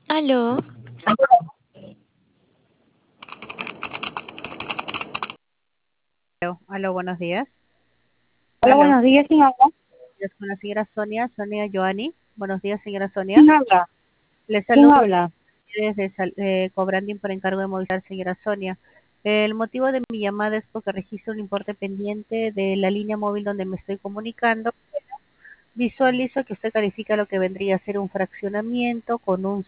Aló, Aló, buenos días. Hola, Aló, buenos días. ¿Quién habla? es con la señora Sonia Joani. Buenos días, señora Sonia. ¿Quién habla? Le ¿Quién saludo habla? desde Cobranding por encargo de Movistar, señora Sonia. El motivo de mi llamada es porque registro un importe pendiente de la línea móvil donde me estoy comunicando. Visualizo que usted califica lo que vendría a ser un fraccionamiento con un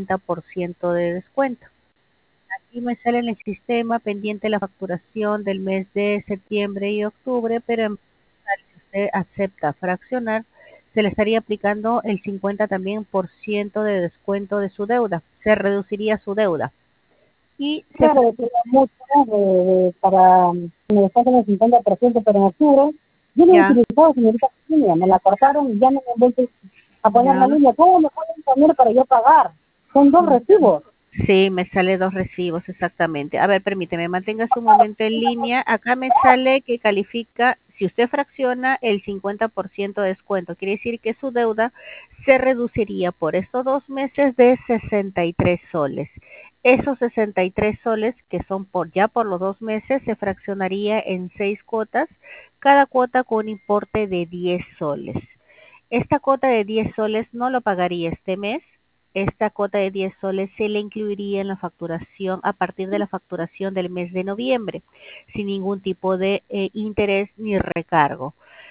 50% de descuento. Aquí me sale en el sistema pendiente la facturación del mes de septiembre y octubre, pero si usted acepta fraccionar, se le estaría aplicando el 50 también por ciento de descuento de su deuda. Se reduciría su deuda. Y se Claro, tengo mucho para que me descuenten el 50%, pero en octubre yo no he ya, utilizado, señorita Cecilia, me la cortaron y ya no me han vuelto a poner la ya. línea. ¿Cómo me pueden poner para yo pagar? Son dos recibos. Sí, me sale dos recibos, exactamente. A ver, permíteme, manténgase un momento en línea. Acá me sale que califica, si usted fracciona, el 50% de descuento. Quiere decir que su deuda se reduciría por estos 2 meses de 63 soles. Esos 63 soles, que son ya por los 2 meses, se fraccionaría en 6 cuotas, cada cuota con un importe de 10 soles. Esta cuota de 10 soles no lo pagaría este mes. Esta cuota de 10 soles se le incluiría en la facturación a partir de la facturación del mes de noviembre, sin ningún tipo de interés ni recargo.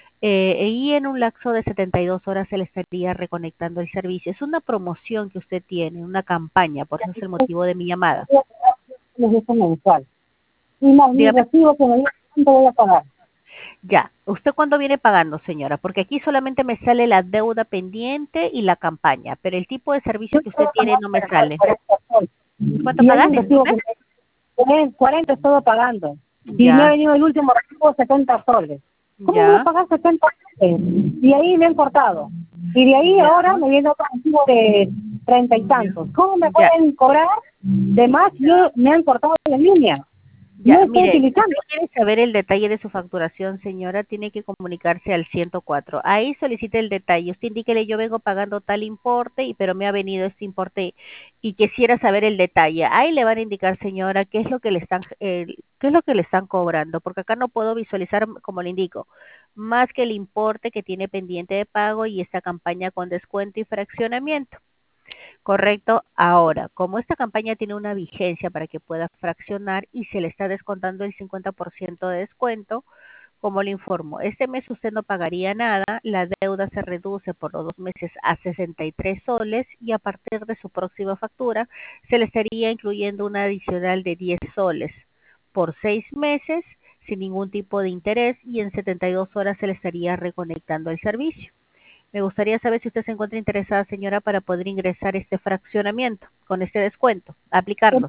Y en un lapso de 72 horas se le estaría reconectando el servicio. Es una promoción que usted tiene, una campaña, por eso es el motivo de mi llamada. Les dice mensual. Y más mi Dígame. recibo que me dice cuánto voy a pagar. Ya, ¿usted cuándo viene pagando, señora? Porque aquí solamente me sale la deuda pendiente y la campaña, pero el tipo de servicio Yo que usted puedo tiene pagar no me por sale. 40 soles. ¿Cuánto Y hay pagas? un recibo Disculpe. que me 40 estoy pagando. Y me ha Ya, venido el último recibo 70 soles. ¿Cómo voy a ya, pagar 70 soles? Y ahí me han cortado. Y de ahí ya, ahora me viene otro recibo de 30 y ya, tantos. ¿Cómo me ya, pueden cobrar de más? ya. Me han cortado la línea. Ya, No estoy mire, si usted utilizando. quiere saber el detalle de su facturación, señora, tiene que comunicarse al 104. Ahí solicite el detalle. Usted indíquele, yo vengo pagando tal importe, pero me ha venido este importe y quisiera saber el detalle. Ahí le van a indicar, señora, qué es lo que le están cobrando, porque acá no puedo visualizar, como le indico, más que el importe que tiene pendiente de pago y esta campaña con descuento y fraccionamiento. Correcto. Ahora, como esta campaña tiene una vigencia para que pueda fraccionar y se le está descontando el 50% de descuento, como le informo, este mes usted no pagaría nada, la deuda se reduce por los 2 meses a 63 soles y a partir de su próxima factura se le estaría incluyendo una adicional de 10 soles por 6 meses sin ningún tipo de interés y en 72 horas se le estaría reconectando el servicio. Me gustaría saber si usted se encuentra interesada, señora, para poder ingresar este fraccionamiento con este descuento, aplicarlos.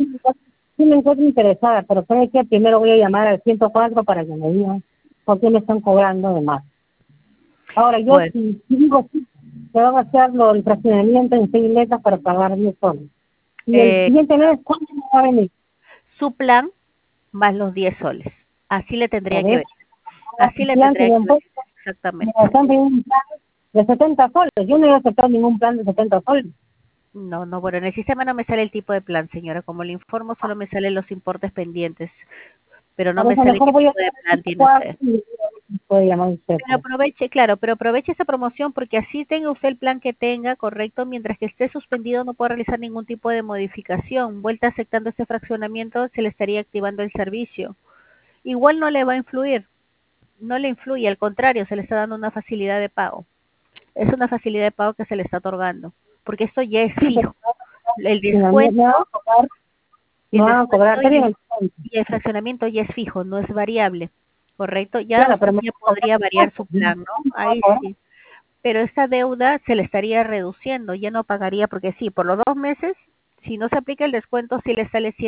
Sí me encuentro interesada, pero sabe que primero voy a llamar al 104 para que me digan por qué me están cobrando de más. Ahora, yo Bueno, si digo sí, que van a hacer el fraccionamiento en 6 letras para pagar 10 soles. Y el eh, siguiente mes, ¿cuánto me va a venir? su plan más los 10 soles. Así le A tendría que ver, ver. Así el le plan que tendría me que han ver. puesto, me Exactamente. están pidiendo un plan de 70 soles. Yo no he aceptado ningún plan de 70 soles. No, no, bueno, en el sistema no me sale el tipo de plan, señora. Como le informo, solo me salen los importes pendientes, pero no Por me eso sale qué mejor voy a tipo de llamar al plan tiene 104 usted. y puede llamar usted, Pero pues. aproveche, claro, pero aproveche esa promoción porque así tenga usted el plan que tenga, correcto, mientras que esté suspendido no puede realizar ningún tipo de modificación. Vuelta aceptando este fraccionamiento, se le estaría activando el servicio. Igual no le va a influir, no le influye, al contrario, se le está dando una facilidad de pago. Es una facilidad de pago que se le está otorgando, porque esto ya es Sí, pero fijo. El me van a descuento, cobrar, me el van a cobrar, descuento está bien el descuento. y el fraccionamiento ya es fijo, no es variable, correcto. Ya Claro, usted pero me ya van a cobrar podría variar su descuento. plan, ¿no? Ahí sí. Pero esta deuda se le estaría reduciendo, ya no pagaría, porque sí, por los 2 meses, si no se aplica el descuento, sí le sale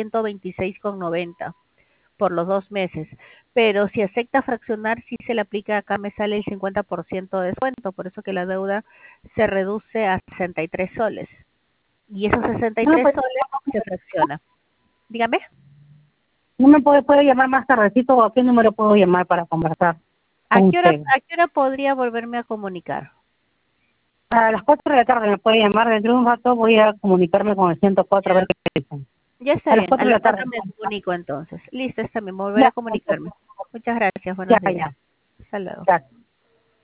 126,90 por los 2 meses. Pero si acepta fraccionar, sí se le aplica, acá me sale el 50% de descuento, por eso que la deuda se reduce a 63 soles. Y esos sesenta y No, tres pues, soles se fracciona. Dígame, no me puede llamar más tardecito o a qué número puedo llamar para conversar con usted. a qué hora podría volverme a comunicar? A las 4 de la tarde me puede llamar, dentro de un rato voy a comunicarme con el 104 a ver qué dicen. Ya está A las bien, 4 a de la las tarde. 4 me comunico entonces. Listo, está bien, me volveré a Ya, comunicarme. Muchas gracias, ya, buenos días. ya. Hasta luego. Ya.